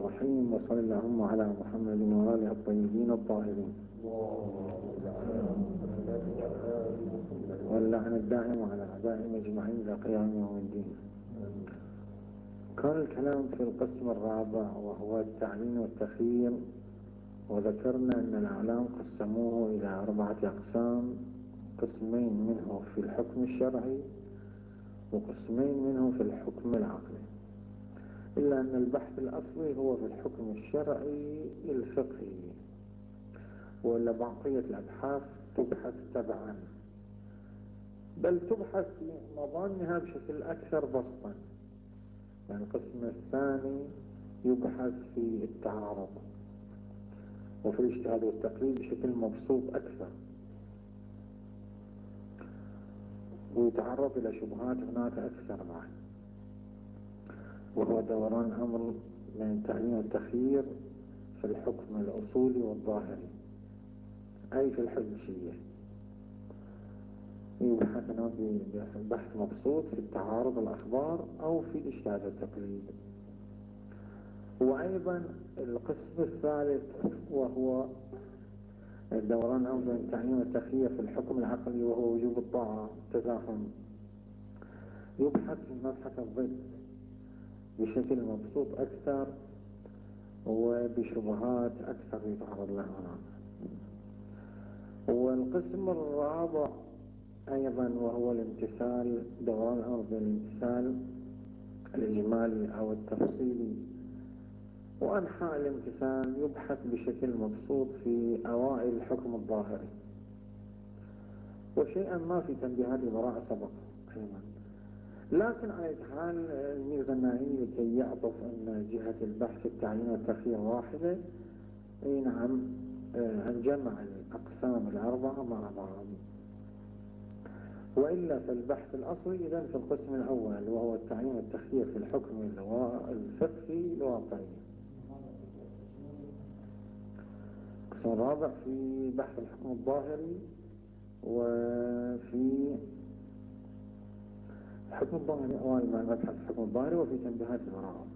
الرحيم، وصلى اللهم على محمد وآله الطيبين الطاهرين، واللعن الدائم على أعدائهم أجمعين إلى قيام يوم الدين. كان الكلام في القسم الرابع وهو التعيين والتخيير، وذكرنا أن الأعلام قسموه إلى 4 أقسام: قسمين منه في الحكم الشرعي وقسمين منه في الحكم العقلي، إلا أن البحث الأصلي هو في الحكم الشرعي الفقهي، ولا بقية الأبحاث تبحث تبعا، بل تبحث في مضامنها بشكل أكثر بسطا. يعني القسم الثاني يبحث في التعارض وفي الاجتهاد والتقليد بشكل مبسوط أكثر، ويتعرض إلى شبهات هناك أكثر معه، وهو دوران أمر من التعيين والتخيير في الحكم الأصولي والظاهري، أي في الحجية. يبحث هناك بحث مبسوط في التعارض الأخبار أو في الاجتهاد والتقليد. وأيضا القسم الثالث وهو الدوران أمر من التعيين والتخيير في الحكم العقلي، وهو وجوب الطاعة التزاحم. يبحث في مبحث الضد بشكل مبسوط أكثر وبشبهات أكثر يتعرض لها هناك. والقسم الرابع أيضا وهو الامتثال، دوران أرض الامتثال الإجمالي أو التفصيلي وأنحاء الامتثال، يبحث بشكل مبسوط في أوائل الحكم الظاهري، وشيئا ما في تنبيهات البراءة سبق أيضا. لكن على حال الميرزا النائي لكي يعطف أن جهة البحث التعيين والتخيير واحدة، أي نعم، أن جمع الأقسام ال4 مع بعض. وإلا فالبحث الأصلي إذن في القسم الأول وهو التعيين والتخيير في الحكم الفقهي الواقعي. القسم الرابع في بحث الحكم الظاهري، وفي الحكم الظاهري أول ما نبحث الحكم الظاهري وفي تنبيهات البراءة.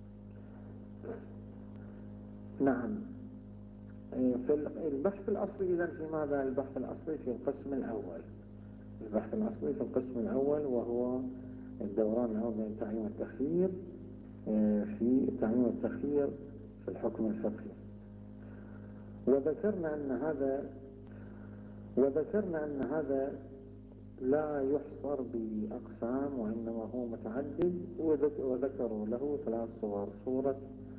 نعم، في البحث الأصلي إذن في ماذا؟ البحث الأصلي في القسم الأول. البحث الأصلي في القسم الأول وهو الدوران الأول من التعيين والتخيير في التعيين والتخيير في الحكم الفقهي. وذكرنا أن هذا لا يحصر بأقسام، وإنما هو متعدد، وذكروا له 3 صور: صورة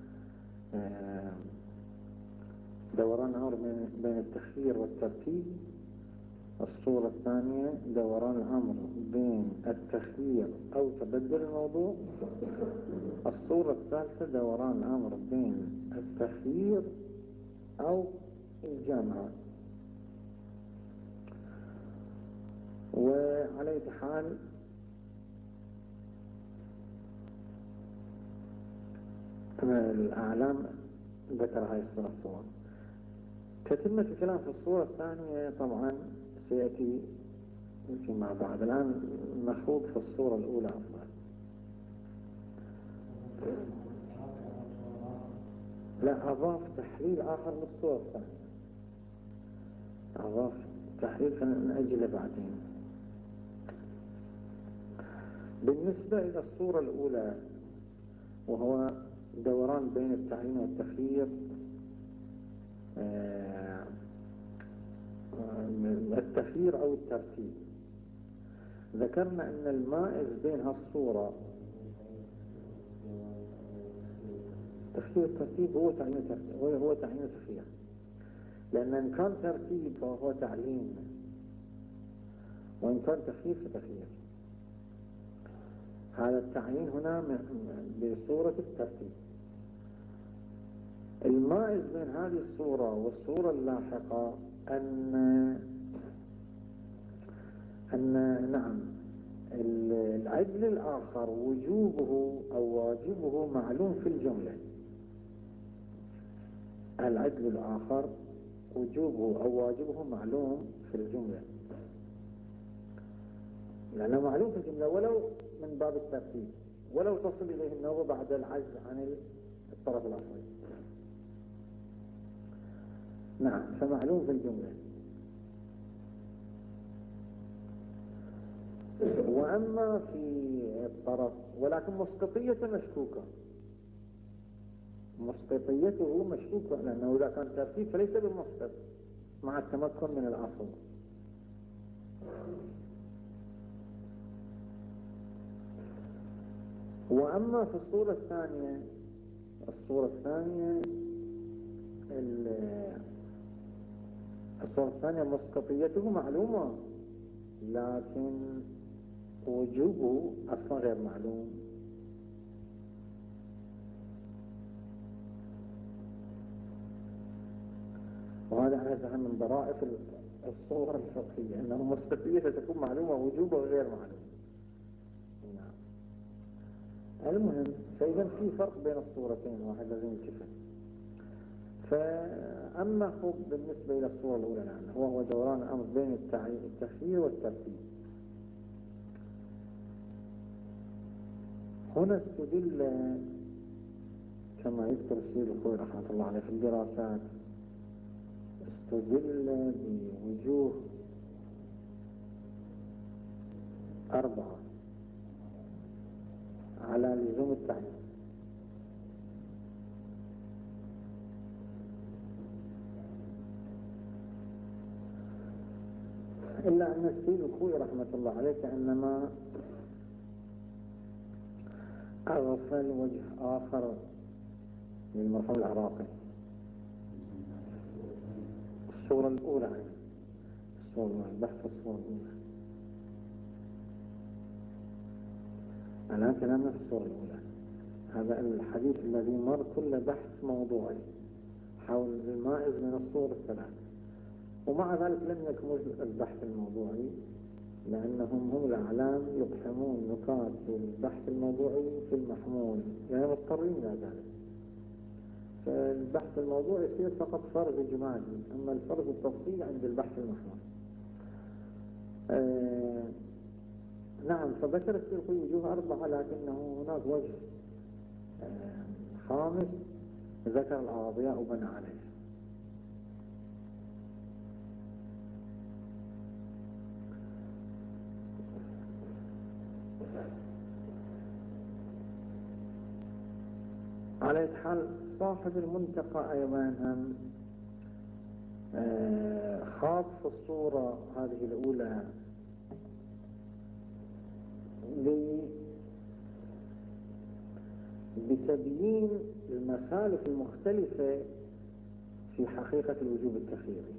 دوران أمر بين التخيير والترتيب، الصورة الثانية دوران الأمر بين التخيير أو تبدل الموضوع، الصورة الثالثة دوران الأمر بين التخيير أو الجامعة. وعلى حال الأعلام ذكر هاي الصور. تتمة الكلام في الصورة الثانية طبعا سيأتي فيما بعد. الآن نخوض في الصورة الأولى أفضل. لا، أضاف تحليل آخر للصورة الثانية، أضاف تحليل فنأجله بعدين. بالنسبة إلى الصورة الأولى وهو دوران بين التعيين والتخيير، التخيير أو الترتيب، ذكرنا أن المائز بين هالصورة تخيير الترتيب هو تعيين التخيير، لأن إن كان ترتيب فهو تعليم، وإن كان تخيير فتخيير. هذا التعيين هنا بصورة الترتيب. المائز بين هذه الصورة والصورة اللاحقة أن نعم العدل الآخر وجوبه أو واجبه معلوم في الجملة. العدل الآخر وجوبه أو واجبه معلوم في الجملة، لأنه معلوم في الجملة ولو من باب الترتيب، ولو تصل إليه النوبة بعد العجز عن الطرف الأصلي. نعم، فمعلوم في الجملة. وأما في الطرف، ولكن مسقطية مشكوكة، مسقطيته مشكوكة، لأنه إذا كان ترتيب فليس بالمسقط مع التمكن من الأصل. وأما في الصورة الثانية، الصورة الثانية مسقطيته معلومة، لكن وجوبه أصلا غير معلوم. وهذا على فهم من ضرائف الصورة الفقهية، أنه مسقطية تكون معلومة وجوبه غير معلوم. نعم. المهم، فإذا في فرق بين الصورتين، واحد لازم يتفق. فأما هو بالنسبة إلى الصورة الأولى، لأنه هو دوران الأمر بين التخيير والترتيب. هنا استدل كما يذكر السيد الخوي رحمة الله عليه في الدراسات، استدل بوجوه 4 على لزوم التعيين. إلا أن السيد الخوي رحمة الله عليه كأنما أغفل وجه آخر للمرحوم العراقي. الصورة الأولى، بحث الصورة الأولى. الآن كلامنا في الصورة الأولى. هذا الحديث الذي مر كل بحث موضوعي حول المائز من الصور الثلاث، ومع ذلك لم يكمل البحث الموضوعي، لأنهم هم الأعلام يقحمون نقاط البحث الموضوعي في المحمول، يعني مضطرين إلى ذلك. فالبحث الموضوعي يصير فقط فرض إجمالي، أما الفرض التفصيلي عند البحث المحمول. نعم، فذكر السيرقي وجوه 4، لكنه هناك وجه خامس ذكر الأضياء وبنى عليه. على حال صاحب المنتقى أيضا هم خاض في الصورة هذه الأولى بتبيين المسالك المختلفة في حقيقة الوجوب التخييري.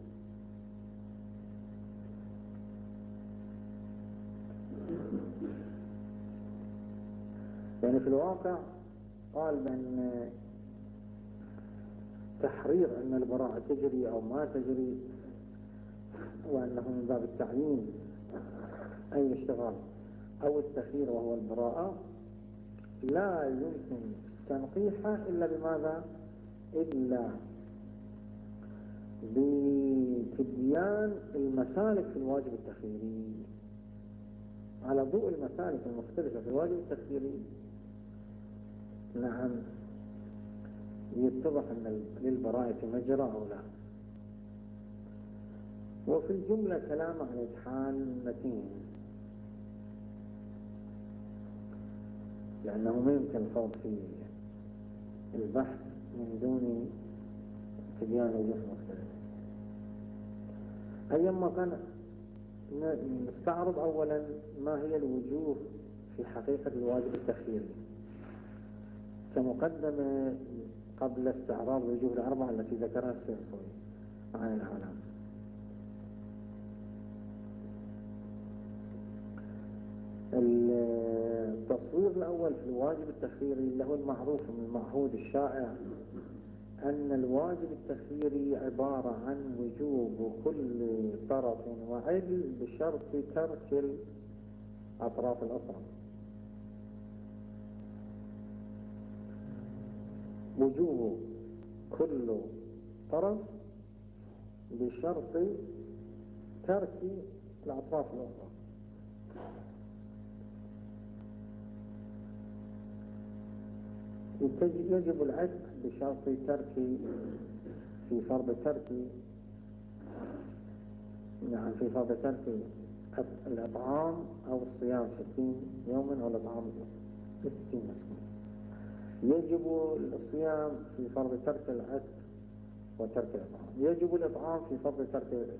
يعني في الواقع قال بأن تحرير أن البراءة تجري أو ما تجري، وأنه من باب التعيين أي اشتغال أو التخيير وهو البراءة، لا يمكن تنقيحه إلا بماذا؟ إلا بتبيان المسالك في الواجب التخييري. على ضوء المسالك المختلفة في الواجب التخييري، نعم، يتضح أن للبراءة مجرى أو لا. وفي الجملة كلام عن حال متين، لأنه ما يمكن الخوض في البحث من دون تبيان وجوه مختلفة. أيما كان نستعرض أولا ما هي الوجوه في حقيقة الواجب التخييري كمقدمة قبل استعراض الوجوه 4 التي ذكرها السيرقي عن العالم. التصوير الأول في الواجب التخييري اللي هو المعروف من المعهود الشائع، أن الواجب التخييري عبارة عن وجوب كل طرف وعدل بشرط ترك الأطراف الأخرى. وجوب كل طرف بشرط ترك الأطراف الأخرى. يجب العتق بشرط ترك، في فرض ترك، نعم، في فرض ترك الإطعام أو الصيام 60 يوما أو الإطعام 60 مسكين. يجب الصيام في فرض ترك العتق وترك الإطعام، يجب الإطعام في فرض ترك الإثم.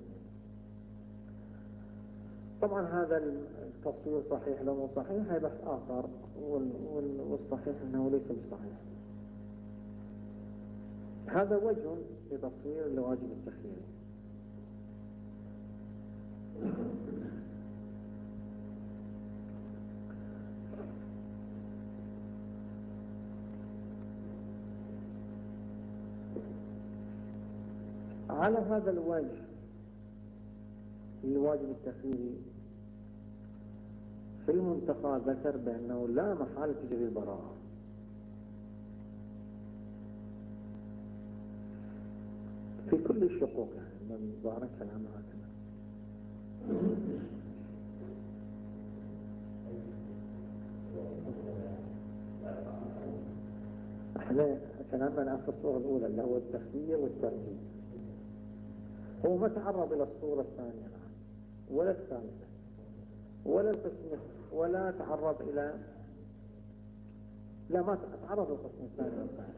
طبعا هذا التصوير صحيح لو مو صحيح هي بحث آخر، والصحيح أنه ليس بصحيح. هذا وجه في تصوير الواجب التخييري. على هذا الوجه الواجب التخييري في المنتقى ذكر بأنه لا محالة تجري البراءة، في كل الشقوق، يعني من ظاهر كلام هكذا. احنا كلامنا في الصورة الأولى اللي هو التخيير والترجيح، هو ما تعرض إلى الصورة الثانية ولا الثالثة ولا القسم، ولا تعرض إلى، لا ما تعرض للقسم الثاني والثالث،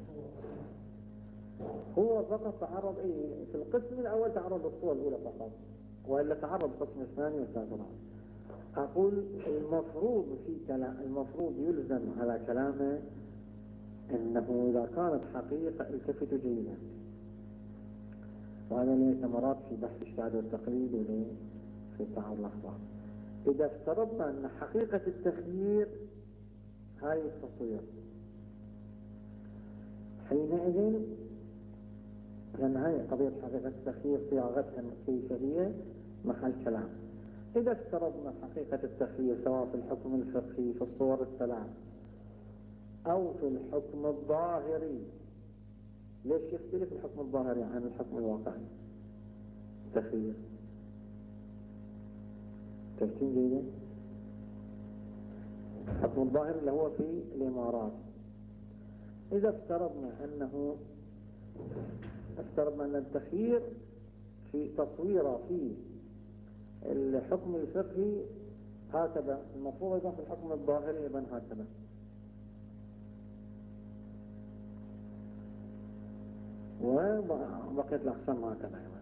هو فقط تعرض في القسم الأول تعرض للصورة الأولى فقط، وإلا تعرض القسم الثاني والثالث. أقول المفروض في كلام، المفروض يلزم على كلامه أنه إذا كانت حقيقة التفتوا جيدا، وهذا له ثمرات في بحث الشهاد والتقليد وله في تعارض الأخبار. إذا افترضنا أن حقيقة التخيير هاي التصوير، حينئذ لأن هاي قضية حقيقة التخيير صياغتها كيف هي محل كلام. إذا افترضنا حقيقة التخيير سواء في الحكم الفقهي في الصور الثلاث أو في الحكم الظاهري، ليش يختلف الحكم الظاهري عن الحكم الواقعي؟ تخيير ترتيب جيدا. الحكم الظاهري اللي هو في الإمارات، إذا افترضنا أن التخيير في تصويره في الحكم الفقهي هكذا، المفروض يكون في الحكم الظاهري أيضا هكذا. وبقيت الأقسام هكذا أيضا.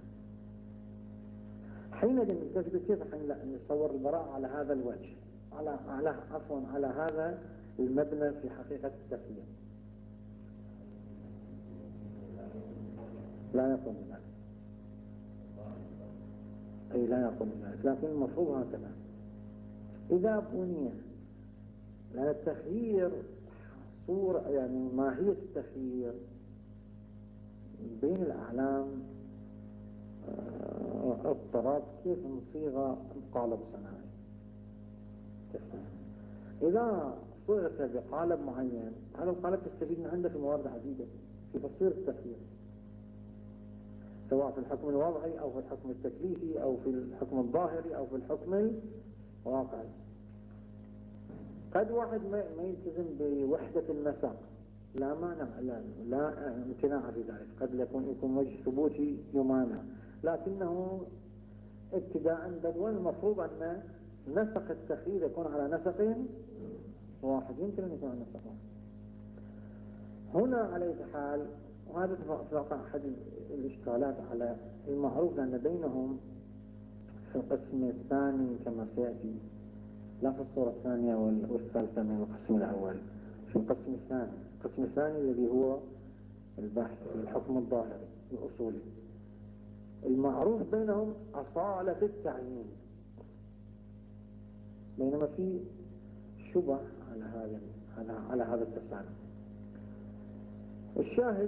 حينئذ نجد كيف نصور البراءة على هذا الوجه، على هذا المبنى في حقيقة التخيير. لا يقول ذلك، أي لا يقول ذلك، لكن المفروض هكذا. إذا بني لأن التخيير صورة، يعني ماهية التخيير بين الأعلام اضطراب كيف نصيغ قالب صناعي. إذا صيغت بقالب معين، هذا القالب تستفيد من عنده في موارد عديدة في تصوير التخيير، سواء في الحكم الوضعي أو في الحكم التكليفي أو في الحكم الظاهري أو في الحكم الواقعي. قد واحد ما يلتزم بوحدة النسق، لا مانع، لا امتناع في ذلك، قد يكون وجه ثبوتي يمانع، لكنه ابتداء بدوا المفروض أن نسق التخيير يكون على نسق واحد، يمكن أن يكون على نسق واحد. هنا على حال، وهذا تفاقع أحد الإشكالات على المعروف، لأن بينهم في القسم الثاني كما سيأتي، لا في الصورة الثانية والثالثة من القسم الأول، في القسم الثاني الذي هو البحث في الحكم الظاهري الأصولي، المعروف بينهم أصالة التعيين، بينما في شبه على هذا التسامح. الشاهد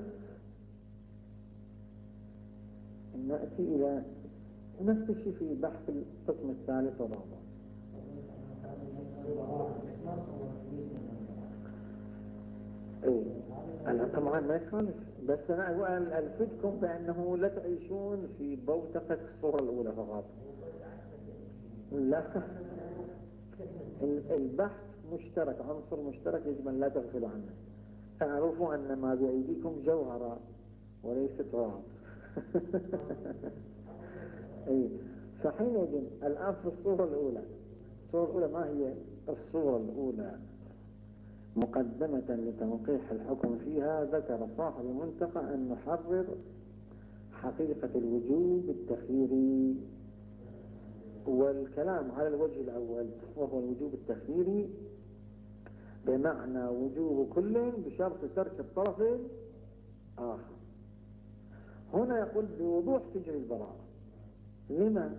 أن نأتي إلى نفس الشيء في بحث القسم الثالث والرابع. أنا طبعا ما يخالف، بس أنا ألفتكم بأنه لا تعيشون في بوتقة الصورة الأولى فقط. لا، البحث مشترك، عنصر مشترك يجب أن لا تغفلوا عنه. اعرفوا أن ما بأيديكم جوهرة وليس تراب. أي فحينئذ الآن في الصورة الأولى ما هي الصورة الأولى؟ مقدمة لتنقيح الحكم فيها ذكر صاحب المنتقى أن نحرر حقيقة الوجوب التخييري، والكلام على الوجه الأول وهو الوجوب التخييري بمعنى وجوب كل بشرط ترك الطرف الآخر. هنا يقول بوضوح تجري البراءة. لما؟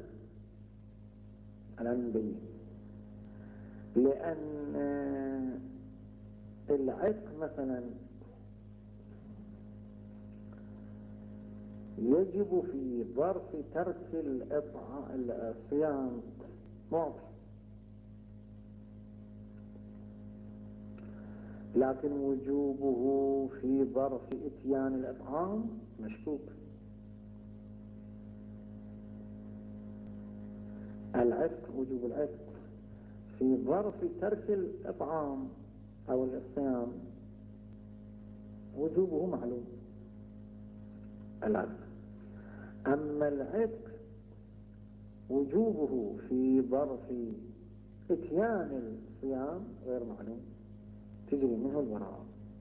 الآن نبين. لأن العتق مثلا يجب في ظرف ترك الصيام واضح، لكن وجوبه في ظرف اتيان الإطعام مشكوك. العتق، وجوب العتق في ظرف ترك الإطعام أو الصيام وجوبه معلوم العتق. أما العتق وجوبه في ظرف اتيان الصيام غير معلوم، تجري منه البراءة.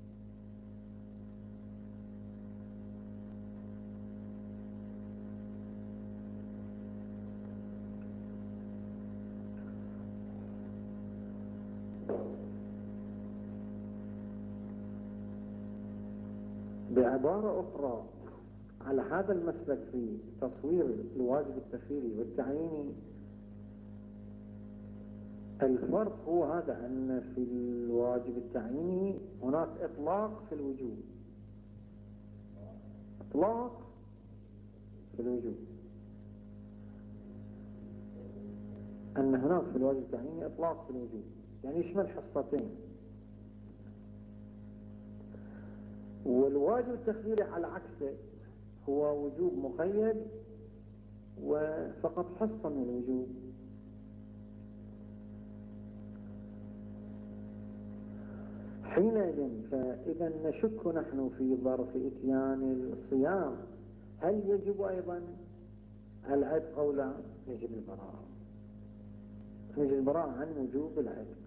بعبارة أخرى على هذا المسلك في تصوير الواجب التخييري والتعييني، الفرق هو هذا، أن في الواجب التعييني هناك إطلاق في الوجوب، إطلاق في الوجوب، أن هناك في الواجب التعييني إطلاق في الوجوب، يعني يشمل حصتين. والواجب التخييري على عكسه هو وجوب مقيد وفقط حصة من الوجوب. حينئذ فإذا نشك نحن في ظرف إتيان الصيام هل يجب أيضا العتق أو لا؟ يجب البراءة، يجب البراءة عن وجوب العتق.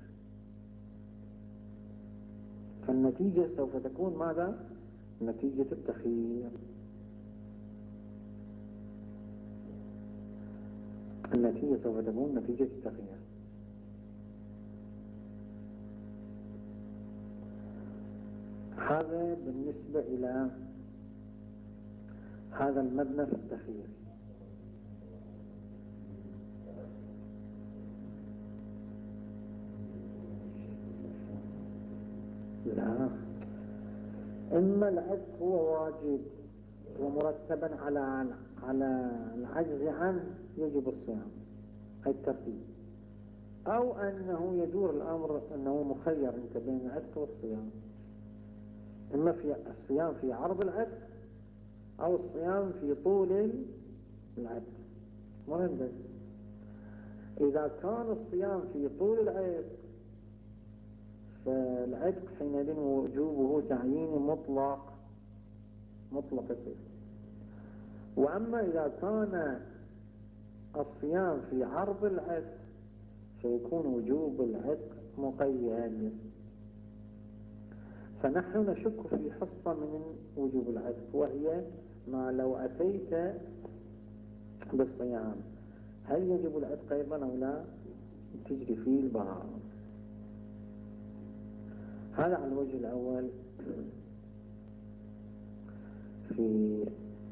فالنتيجة سوف تكون ماذا؟ نتيجة التخيير. النتيجة سوف تكون نتيجة التخيير. هذا بالنسبة إلى هذا المبنى في التخيير. لا، إما العتق هو واجب ومرتبا على العجز عنه يجب الصيام، أي الترتيب، أو أنه يدور الأمر أنه مخير أنت بين العتق والصيام، إما في الصيام في عرض العتق أو الصيام في طول العتق. مهم بس إذا كان الصيام في طول العتق فالعتق حينئذ وجوبه تعيين مطلق يصير. وأما إذا كان الصيام في عرض العتق فيكون وجوب العتق مقيد. فنحن نشك في حصة من وجوب العتق، وهي ما لو أتيت بالصيام هل يجب العتق أيضا أو لا؟ تجري فيه البراءة. هذا على الوجه الأول في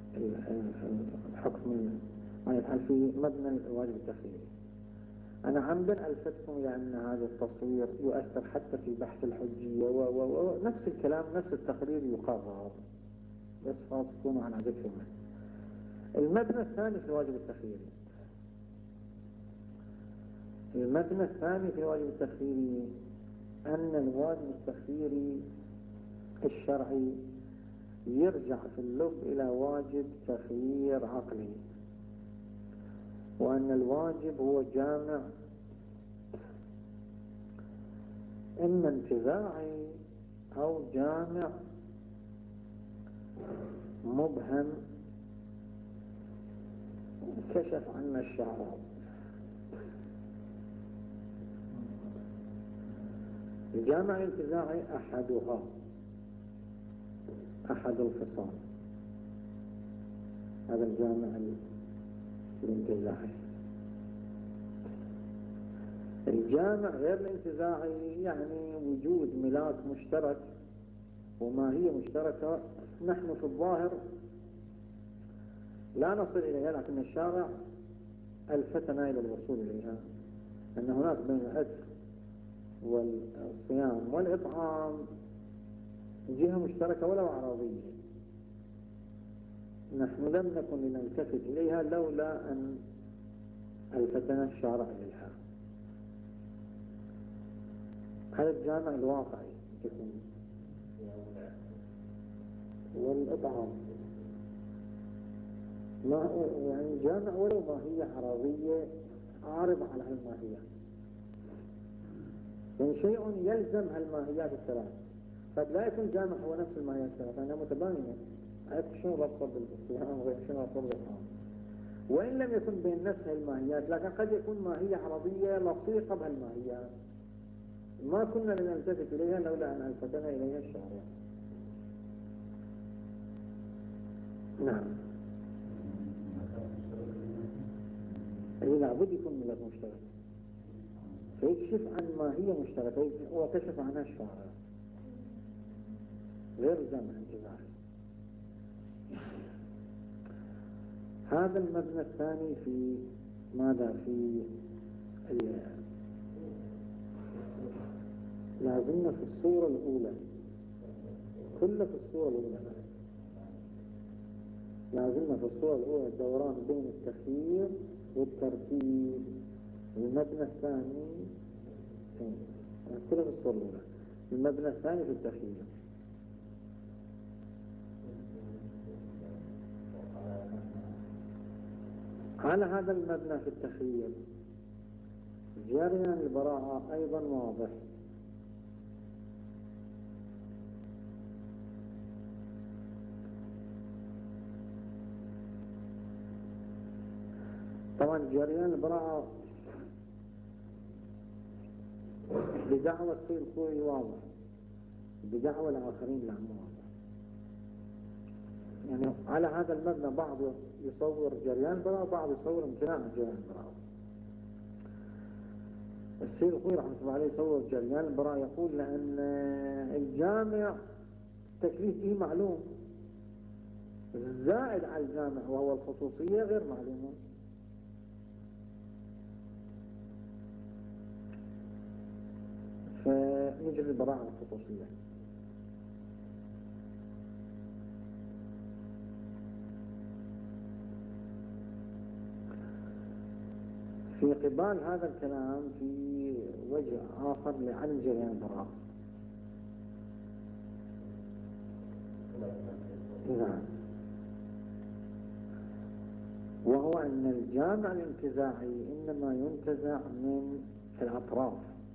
الحكم ما يفعل في مبنى الواجب التخييري. أنا عمدا ألفتكم إلى أن هذا التصوير يؤثر حتى في بحث الحجية ونفس الكلام نفس التقرير يقرر، بس تكونوا على ذكر منه. المبنى الثاني في الواجب التخييري، المبنى الثاني في الواجب التخييري أن الواجب التخييري الشرعي يرجع في اللب إلى واجب تخيير عقلي، وأن الواجب هو جامع إما انتزاعي أو جامع مبهم كشف عنا الشارع. الجامع الانتزاعي أحد الخصال، هذا الجامع الانتزاعي. الجامع غير الانتزاعي يعني وجود ملاك مشترك وماهية مشتركة نحن في الظاهر لا نصل إليها، لكن الشارع ألفتنا إلى الوصول إليها، أن هناك بين الأكل والصيام والإطعام جهة مشتركة ولو عرضية، نحن لم نكن لنلتفت إليها لولا أن ألفتنا الشارع إليها. هذا الجامع الواقعي والإطعام يعني جامع ولو ماهية عرضية عارضة على هالماهية، يعني شيء يلزم هالماهيات الثلاث، قد لا يكون جامع هو نفس الماهيات الثلاث لأنها متباينة، شنو ربط بالصيام غير شنو ربط بالإطعام، وإن لم يكن بين نفس الماهيات لكن قد يكون ماهية عرضية لصيقة بهالماهيات ما كنا لنلتفت إليها لولا أن ألفتنا إليها الشارع. نعم، أي لابد يكون ملك مشترك فيكشف عن ماهية مشتركة وكشف عنها الشارع غير جامع انتزاعي. هذا المبنى الثاني في ماذا؟ في لازمنا في الصورة الأولى، كله في الصورة الأولى، لازمنا في الصورة الأولى الدوران بين التخيير والترتيب. المبنى الثاني كله في الصورة الأولى، المبنى الثاني في التخيير. على هذا المبنى في التخيير جريان البراءة أيضا واضح. طبعا جريان البراءة بدعوة السيد الخوئي واضح، بدعوة الآخرين لا مو واضح. يعني على هذا المبنى بعض يصور جريان البراءة وبعض يصور امتناع جريان البراءة. السيد الخوئي رحمة الله عليه يصور جريان البراءة، يقول لأن الجامع التكليف به معلوم، الزائد على الجامع وهو الخصوصية غير معلومة. فنجري البراءة على الخصوصية. في قبال هذا الكلام في وجه آخر لعن جريان البراءة. نعم، وهو أن الجامع الانتزاعي إنما ينتزع من الأطراف،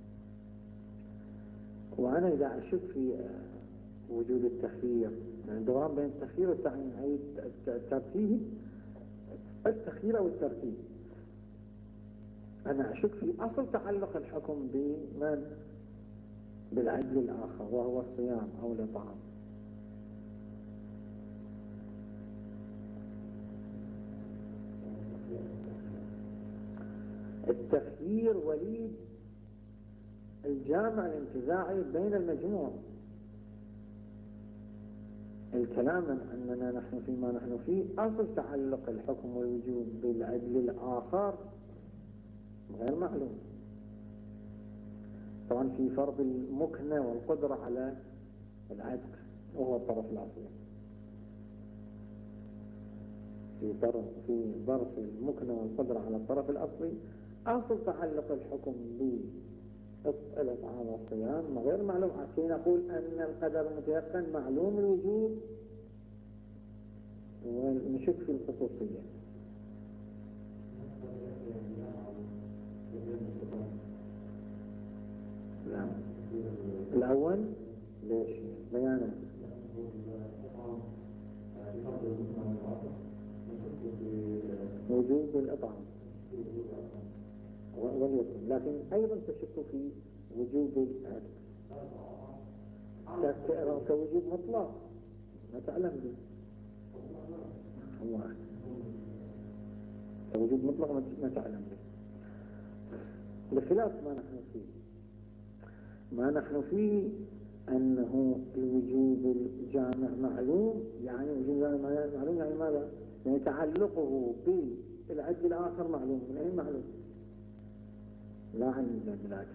وأنا إذا أشك في وجود التخيير، يعني الدوران بين التخيير والتعيين أي الترتيب، التخيير أو الترتيب، أنا أشك في أصل تعلق الحكم بمن؟ بالعدل الآخر وهو الصيام أو الإطعام. التخيير وليد الجامع الانتزاعي بين المجموع. الكلام أننا نحن فيما نحن فيه أصل تعلق الحكم والوجود بالعدل الآخر غير معلوم. طبعا في فرض المكنة والقدرة على العدل وهو الطرف الأصلي، في ظرف المكنة والقدرة على الطرف الأصلي أصل تعلق الحكم بالإطعام والصيام غير معلوم. عشان نقول أن القدر المتيقن معلوم الوجود ونشك في الخصوصية. لا، الأول ليش؟ وجوب الإطعام واليقين، لكن أيضا تشك في وجوب العتق كوجوب مطلق ما تعلم به الله، كوجوب مطلق ما تعلم به، بخلاف ما نحن فيه أنه الوجوب الجامع معلوم. يعني وجوب الجامع معلوم يعني ماذا؟ يعني تعلقه بالعد الآخر معلوم. من أي معلوم؟ لا عن ذلك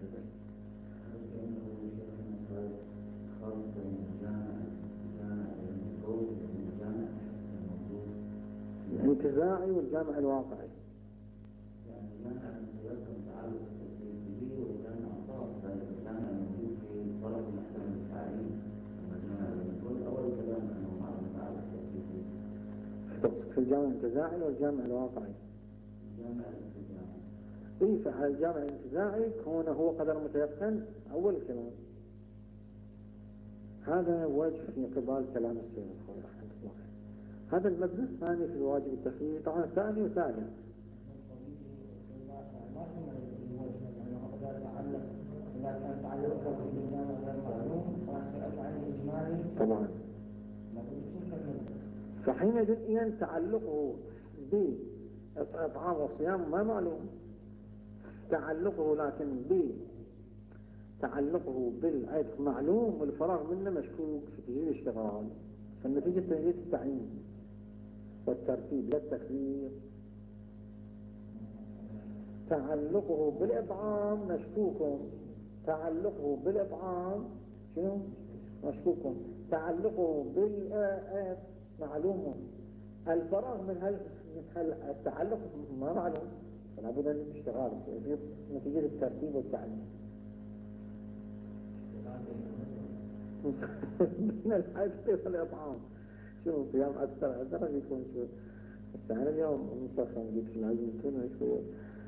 الانتزاعي والجامع الواقعي. في الجامع الانتزاعي والجامع الواقعي. إيه، فالجامع الانتزاعي كونه هو قدر متيقن أول كلام، هذا وجه في قبال كلام السيد الخوي رحمه الله. هذا المبنى الثاني في الواجب التخييري، طبعا ثاني وثالث. طبعا فحينئذ إذن تعلقه بإطعام والصيام ما معلوم، تعلقه لكن تعلقه بالعتق معلوم، والفراغ منه مشكوك في تجهيز الاشتغال. فالنتيجة تجهيز التعيين والترتيب لا التخيير. تعلقه بالإطعام مشكوك، تعلقه بالإطعام شنو؟ مشكوك، تعلقه بالعتق معلوم. الفراغ من التعلق ما معلوم، فلا بد من الاشتغال نتيجة الترتيب والتعليم. من الحاجة والإطعام شو صيام أكثر يكون شو الساعة اليوم مصخم جيت في العزم كنا شوية.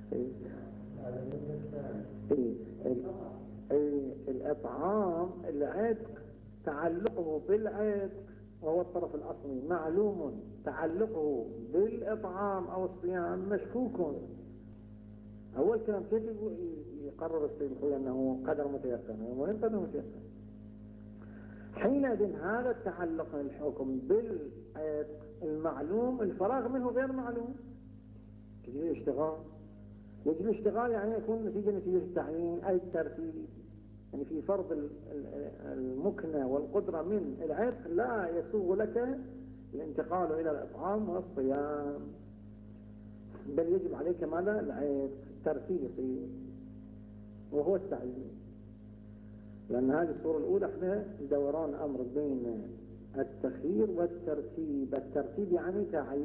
الإطعام العتق تعلقه بالعتق وهو الطرف الأصلي معلوم، تعلقه بالإطعام أو الصيام مشكوك. أول كلام كيف يقرر السيد الخوي أنه قدر متيقن؟ وين قدر متيقن؟ حينئذ هذا التعلق الحكم بالعتق المعلوم الفراغ منه غير معلوم، يجب الاشتغال يعني يكون نتيجة التعيين أي الترتيب. يعني في فرض المكنة والقدرة من العتق لا يسوغ لك الانتقال إلى الإطعام والصيام، بل يجب عليك ماذا؟ العتق الترتيب يصير وهو التعيين. لأن هذه الصورة الأولى احنا دوران أمر بين التخيير والترتيب. الترتيب يعني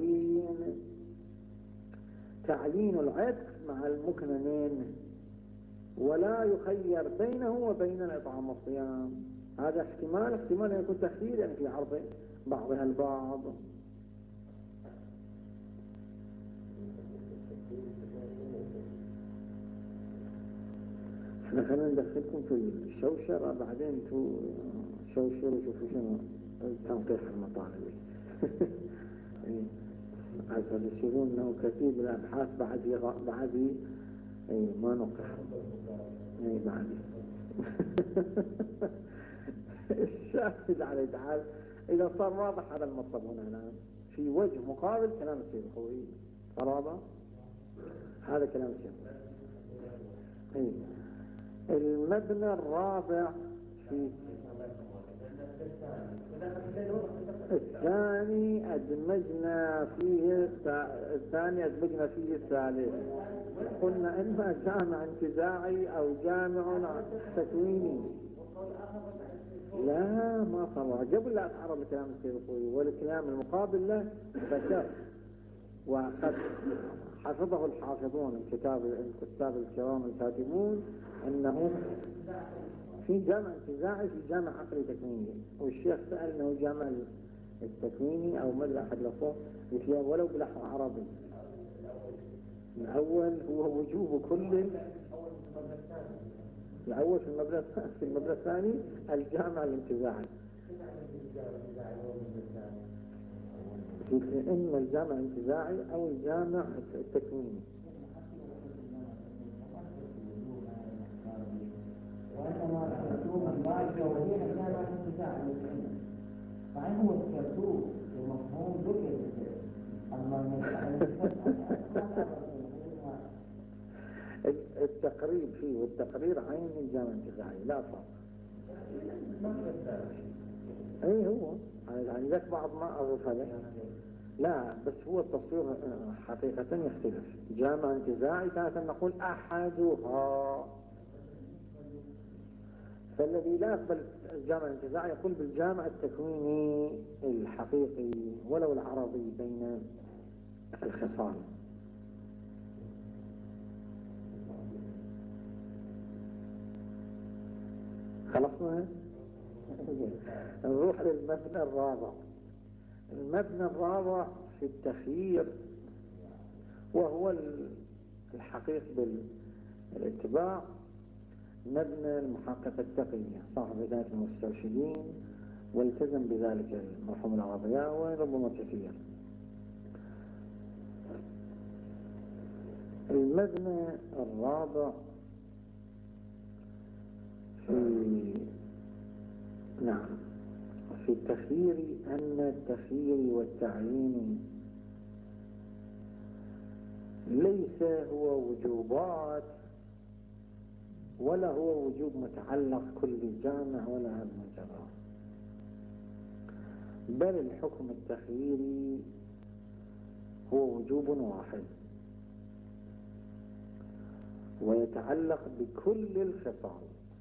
تعيين العتق مع المكننين، ولا يخير بينه وبين الإطعام والصيام. هذا احتمال أن يكون تخيير يعني في عرض بعضها البعض. احنا خلينا ندخلكم في الشوشرة بعدين انتوا شوشروا شوفوا شنو تنقيح المطالب. عشان يشوفون انه كثير من الابحاث بعد ما نقح بعد. الشاهد عليه تعالى اذا صار واضح هذا المطلب هنا الان في وجه مقابل كلام السيد الخوي. صار واضح هذا كلام السيد الخوي. المبنى الرابع في الثاني أدمجنا فيه الثالث. قلنا إما جامع انتزاعي أو جامع تكويني. لا ما صار قبل لا أتعرض لكلام السيد الخوي والكلام المقابل له ذكر وقد حفظه الحافظون الكتاب الكرام الكاتبون أنه في جامع انتزاعي في جامع عقلي تكويني. والشيخ سأل أنه جامع التكويني أو ماذا أحد لفظه يتيا ولو بلحظ عربي. الأول هو وجوب كل الأول في المبنى الثاني الجامع الانتزاعي. إما الجامع الانتزاعي أو الجامع التكويني. وإنما الكرتوب الباقي وهي الجامع الانتزاعي صحيح هو الكرتوب بمفهوم ذكر أما التقريب فيه والتقرير عين الجامع الانتزاعي لا فرق. اي هو يعني لك بعض ما أضيف لك لا، بس هو التصوير حقيقة يختلف. جامع انتزاعي كانت نقول أحدها، فالذي لا يقبل الجامع الانتزاعي يقول بالجامع التكويني الحقيقي ولو العرضي بين الخصال. خلصنا. نروح للمبنى الرابع. المبنى الرابع في التخيير وهو الحقيق بالاتباع مبنى المحقق التقية صاحب بداية المسترشدين، والتزم بذلك المرحوم العربية وربما كثير. المبنى الرابع في التخيير أن التخيير والتعيين ليس هو وجوبات ولا هو وجوب متعلق كل جامع ولا هذا المجرى، بل الحكم التخييري هو وجوب واحد ويتعلق بكل الخصال،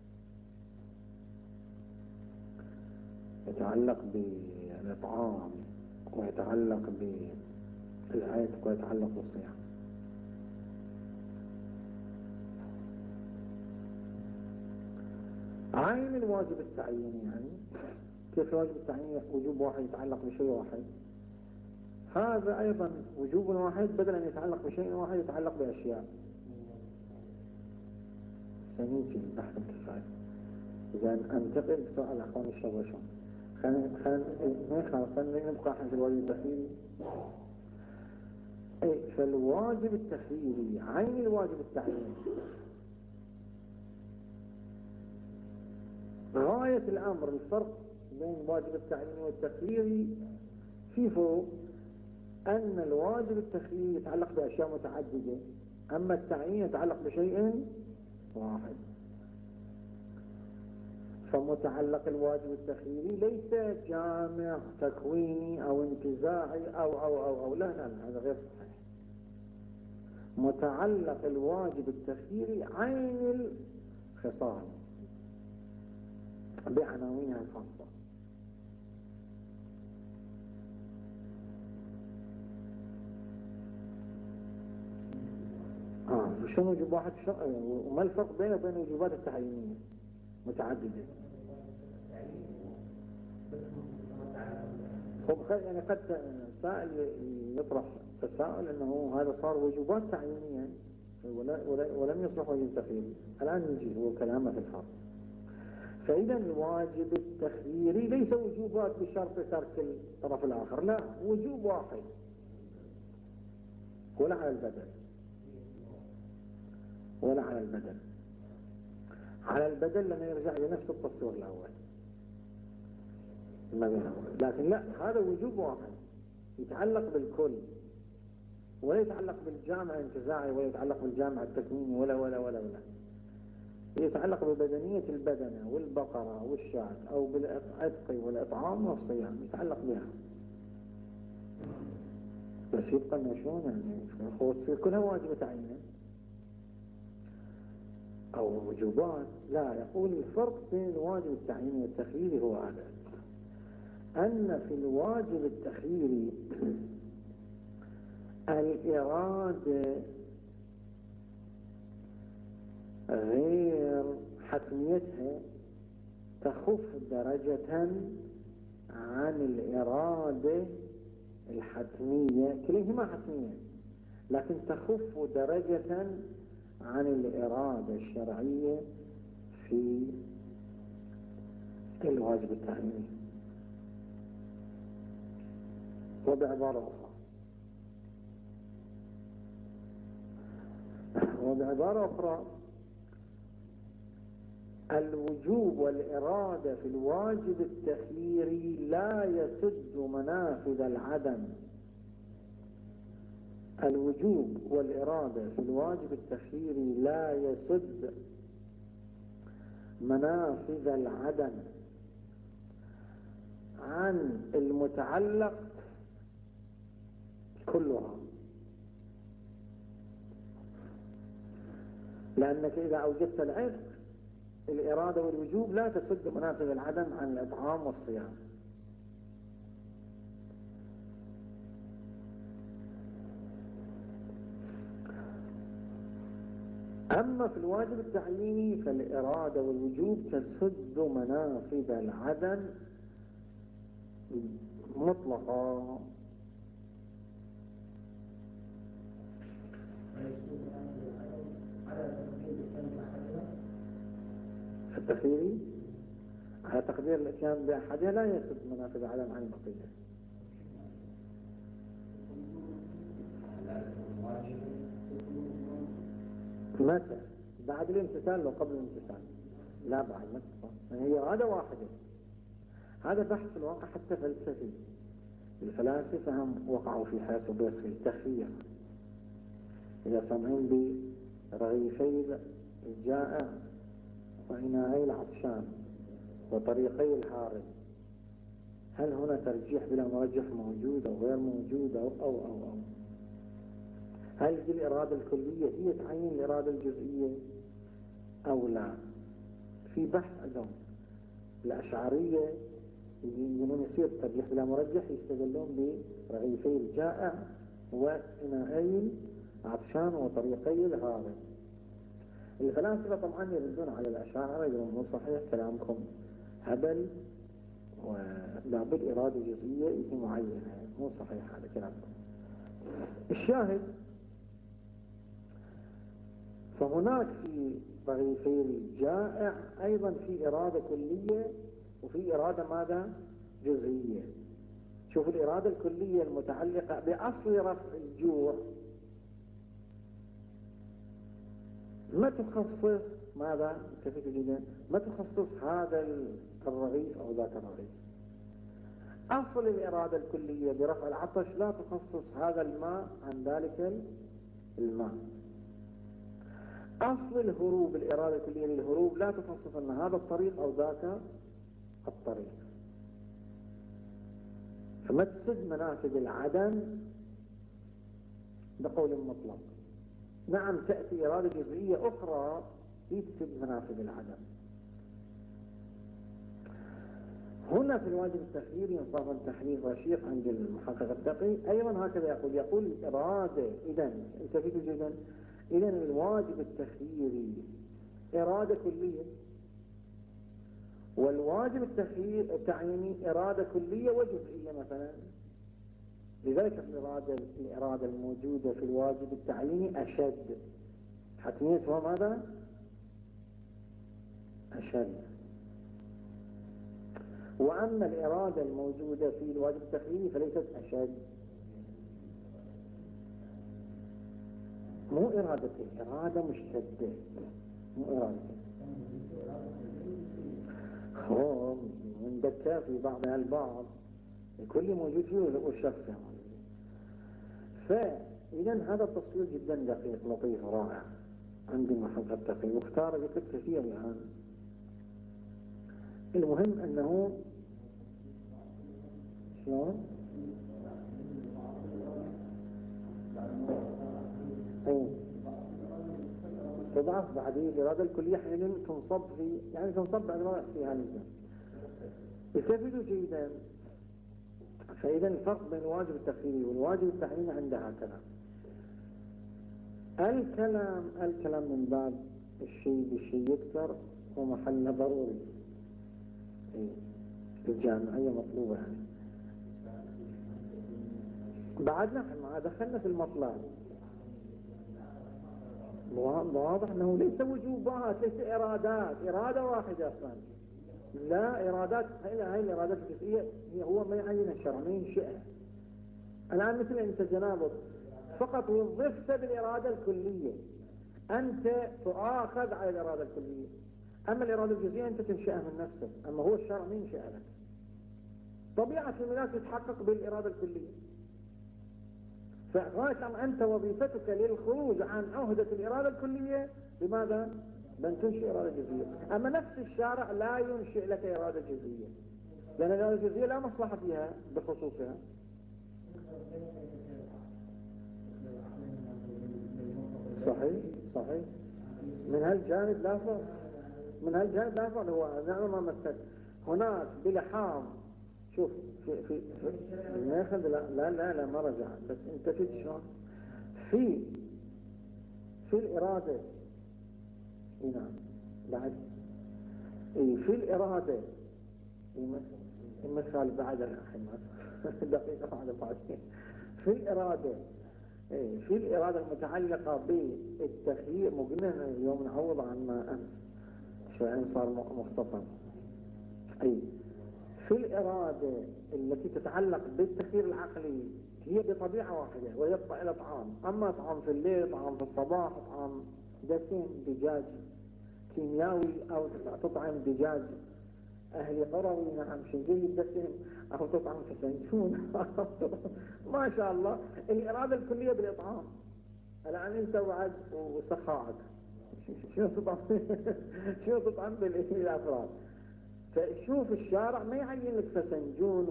يتعلق بالإطعام ويتعلق بالعتق ويتعلق بالصيام. عين الواجب التعييني يعني كيف الواجب التعييني وجوب واحد يتعلق بشيء واحد، هذا أيضا وجوب واحد بدل أن يتعلق بشيء واحد يتعلق بأشياء. سنيجي بحث الكفاية. إذا أنتقل بسؤال أخواني الشبشون خلينا نبقى عند الواجب التخييري. فالواجب التخييري عين الواجب التعييني غاية الأمر الفرق بين الواجب التعييني والتخييري في فوق أن الواجب التخييري يتعلق بأشياء متعددة، أما التعيين يتعلق بشيء واحد. فمتعلق الواجب التخييري ليس جامع تكويني أو انتزاعي أو لا هذا غير صحيح. متعلق الواجب التخييري عين الخصال بعناوينها الخاصة. شنو وجوب واحد وما الفرق بينه وبين الوجوبات التعيينية متعددة؟ يعني قد سائل يطرح تساؤل انه هذا صار وجوبات تعيينية ولم يصبح واجب تخييري. الان نجي هو كلامه في الفرق. فاذا الواجب التخييري ليس وجوبات بشرط ترك الطرف الاخر، لا، وجوب واحد ولا على البدل ولا على البدل. على البدل لما يرجع لنفس التصوير الأول لكن لا، هذا وجوب واحد يتعلق بالكل ولا يتعلق بالجامع الانتزاعي ولا يتعلق بالجامع التكويني ولا يتعلق ببدنية البدنة والبقرة والشاة أو بالعتق والإطعام والصيام يتعلق بها. بس يبقى شلون يعني هو تصير كلها واجبة تعيينية أو وجوبات؟ لا، يقول الفرق بين الواجب التعييني والتخييري هو هذا، أن في الواجب التخييري الإرادة غير حتميتها تخف درجة عن الإرادة الحتمية، كليهما حتمية لكن تخف درجة عن الإرادة الشرعية في الواجب التعييني. وبعبارة أخرى الوجوب والإرادة في الواجب التخييري لا يسد منافذ العدم. الوجوب والإرادة في الواجب التخييري لا يسد منافذ العدم عن المتعلق كلها، لأنك إذا أوجدت العتق الإرادة والوجوب لا تسد منافذ العدم عن الإطعام والصيام. أما في الواجب التعييني فالإرادة والوجوب تسد منافذ العدم مطلقا. التخييري على تقدير الاتيان بأحدها لا يسد منافذ العدم عن البقية. متى؟ بعد الامتثال لو قبل الامتثال؟ لا بعد متى؟ هي هذا واحدة. هذا بحث في الواقع حتى فلسفي. الفلاسفة هم وقعوا في حاسوبيس في التخيير. إذا سمعين برغيفي الجائع وإناءي العطشان وطريقي الهارب، هل هنا ترجيح بلا مرجح موجود أو غير موجود أو هل دي الإرادة الكلية هي تعين الإرادة الجزئية أو لا؟ في بحث عندهم. الأشعرية يقولون يصير ترجيح بلا مرجح، يستدلون برغيفي الجائع وإناءي عطشان وطريقي الهارب. الفلاسفة طبعا يردون على الأشاعرة يقولون مو صحيح كلامكم، هبل ولابد إرادة جزئية معينة، مو صحيح هذا كلامكم. الشاهد فهناك في رغيفي الجائع أيضا في إرادة كلية وفي إرادة ماذا؟ جزئية. شوف الإرادة الكلية المتعلقة بأصل رفع الجوع ما تخصص ماذا؟ انتبهوا جدا، ما تخصص هذا الرغيف أو ذاك الرغيف. أصل الإرادة الكلية برفع العطش لا تخصص هذا الماء عن ذلك الماء. أصل الهروب الإرادة الكلية للهروب لا تخصص أن هذا الطريق أو ذاك الطريق. فما تسد منافذ العدم بقول مطلق. نعم تأتي إرادة جزئية أخرى هي تسد منافذ العدم. هنا في الواجب التخييري انصافا تحرير رشيق عند المحقق التقي أيضا هكذا يقول الإرادة. إذن انتبهوا جدا، إذن الواجب التخييري إرادة كلية، والواجب التعييني إرادة كلية وجزئية مثلا. لذلك الإرادة الموجودة في الواجب التعييني أشد، حتميتها ماذا؟ أشد. وأما الإرادة الموجودة في الواجب التخييري فليست أشد. مو إرادته، إرادة مشتدة، مو إرادته. من ذكر في بعضها البعض الكل موجود فيه والشخص موجود. فإذا هذا التصوير جدا دقيق لطيف رائع عند المحقق التقي، واختار ذكر كثير الآن. المهم أنه شلون؟ تضعف بعدين الإرادة الكلية حين تنصب في تنصب بعد ما في هذا. استفيدوا جيدا. فإذا الفرق بين الواجب التخييري والواجب التعييني عندها كلام. الكلام من باب الشيء بالشيء يكثر ومحل ضروري. الجامعية مطلوبة يعني. بعد نحن ما دخلنا في المطلب. واضح أنه ليس وجوبات، ليس إرادات، إرادة واحدة أصلا. لا إرادات، هاي الإرادات الجزئية هو ما يعين الشرع، ما ينشئها. الآن مثل أنت جنابك فقط وظفت بالإرادة الكلية، أنت تؤاخذ على الإرادة الكلية، أما الإرادة الجزئية أنت تنشئها من نفسك، أما هو الشرع ما ينشئها لك. طبيعة الملاك تتحقق بالإرادة الكلية، فغاية أنت وظيفتك للخروج عن عهدة الإرادة الكلية بماذا؟ بأن تنشئ إرادة جزئية. أما نفس الشارع لا ينشئ لك إرادة جزئية، لأن الإرادة الجزئية لا مصلحة فيها بخصوصها. صحيح صحيح، من هالجانب لا فرق، من هالجانب لا فرق. هو نعم ما مثل هناك بلحاظ، شوف في ما ياخذ لا ما رجع، بس انت في شلون في الإرادة. نعم بعد في الإرادة المثال بعد الحين دقيقة بعدين في الإرادة في الإرادة المتعلقة بالتخيير. مو قلنا اليوم نعوض عن ما أمس شوي صار مختصر. في الإرادة التي تتعلق بالتخيير العقلي هي بطبيعة واحدة وهي الطعام، أما طعام في الليل، طعام في الصباح، طعام دسم دجاج كيميائي، أو تطعم دجاج أهل قروي نعم شديد دسم، أو تطعم فسنجون ما شاء الله. الإرادة الكلية بالإطعام. الآن أنت وعد وسخاءك شو تطعم بالأفراد. فشوف الشارع ما يعين لك فسنجون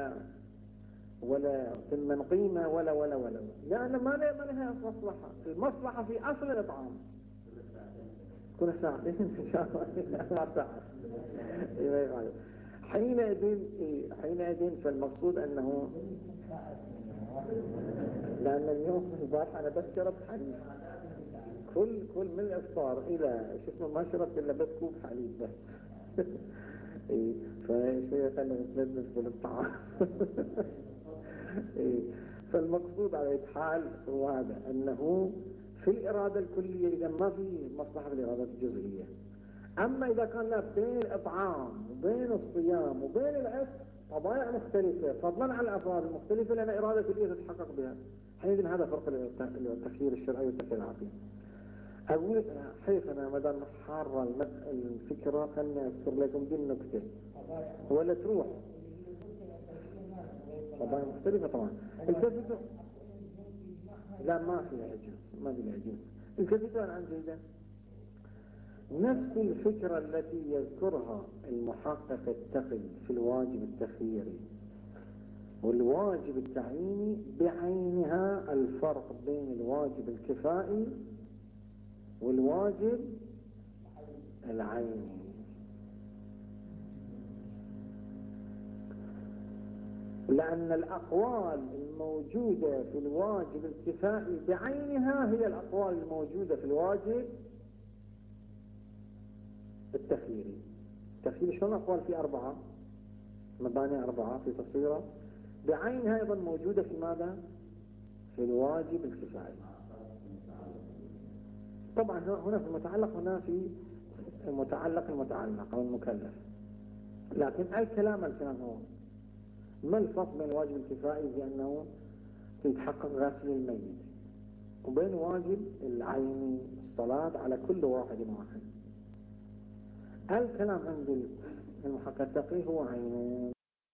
ولا ثمن قيمة ولا لأن ما لها مصلحة. المصلحة في أصل الإطعام. كل ساعتين إن شاء الله ما ساعة. حينئذ فالمقصود أنه لأن اليوم البارحة أنا بس شربت حليب، كل من الإفطار إلى شو اسمه ما شربت إلا بس كوب حليب بس. فشوية خلينا نتلذذ بالطعام. فالمقصود على حال هو هذا، أنه في الإرادة الكلية إذا ما في مصلحة بالإرادة الجزئية. أما إذا كان لا بين الإطعام وبين الصيام وبين العتق طبائع مختلفة فضلا عن الأفراد المختلفة، لأن إرادة كلية تتحقق بها. حينئذ هذا فرق التخيير الشرعي والتخيير العقلي. أقول حيث أنا مدام حارة الفكرة خلني أذكر لكم دي النكتة ولا تروح طبعا مختلفة. طبعا التفتوا لا ما فيها يجوز، ما فيها يجوز. التفتوا الآن جيدا نفس الفكرة التي يذكرها المحقق التقي في الواجب التخييري والواجب التعييني بعينها، الفرق بين الواجب الكفائي والواجب العيني. لأن الأقوال الموجودة في الواجب الكفائي بعينها هي الأقوال الموجودة في الواجب التخييري. التخييري شلون أقوال في 4 مباني 4 في تصويره بعينها أيضا موجودة في ماذا؟ في الواجب الكفائي. طبعا هنا في المتعلق، هنا في المتعلق أو المكلف. لكن الكلام هو ما الفرق بين الواجب الكفائي بأنه يتحقق غسل الميت وبين واجب العيني الصلاة على كل واحد. الكلام عند المحقق التقي هو عينين.